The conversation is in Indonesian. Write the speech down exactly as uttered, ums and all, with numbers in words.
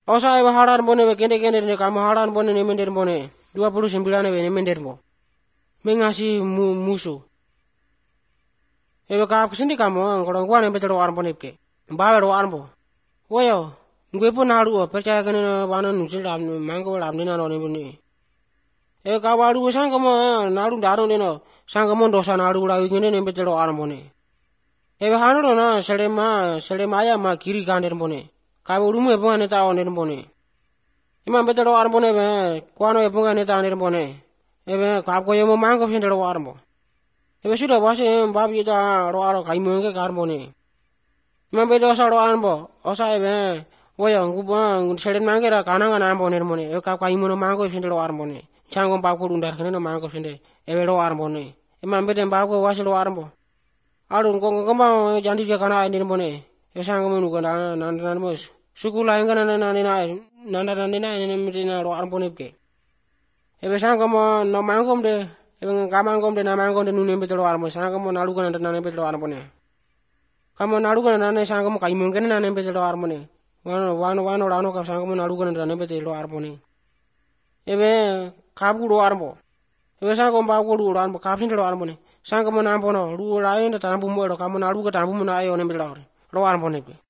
Osa ebe haran bone be kende kende ne kamu haran bone ne mender bone. dua puluh sembilan ebe ne mender bo. Mengasi mu, musuh. Ebe kap sindi kamu ngorong gua ne betero arang bone ke. Bawa ro arang bo. Woyo, gue pun naru percaya kene bana nusil ram mangko ram ne no ne bone. Ebe kawaru sang kamu naru daro ne no. Sang kamu dosa naru la ngene ne betero arang bone. Ebe hanuro na selema selema ya ma kiri kander bone. Kabu rumu ebunga ne tao ne bone. Imam betero arang bone be kuano ebunga ne tao ne bone. Ebe kap ko yemo mangko findero arang bo. Ebe sudah basi babi ta ro aro kai menge kar bone. Imam bedo sa ro arang bo. Osa ebe woyo nguba selen mangera kananga na bone bone. Ebe kap kai mono mangko findero arang bone. Changom bab ko undar kene no mangko finde. Ebe ro arang bone. Imam beden bab ko wasi ro arang bo. Aru ngong ngomba jandi ke kana ini bone. Ebe sangko menu kana nan nan mos. Suku lain kana nan nan nan nan nan nan ini medina ro arang bone ke. Ebe sangko mo no mangkom de. Ebe ngamangkom de na mangkom de nune betero arang bone. Sangko mo nalu kana nan betero arang bone. Kamu nalu kana nan sangko mo kai mungkin nan betero arang bone. Wano wano wano rano kap sangko mo nalu kana nan betero arang bone. Ebe kapu ro arang bo. Ebe sangko mo babu ro arang bo kap sindero arang bone. Sangko mo nampo no ru lain de tambu mo ro kamu nalu ka tambu mo na ayo ne betero ro arang bone.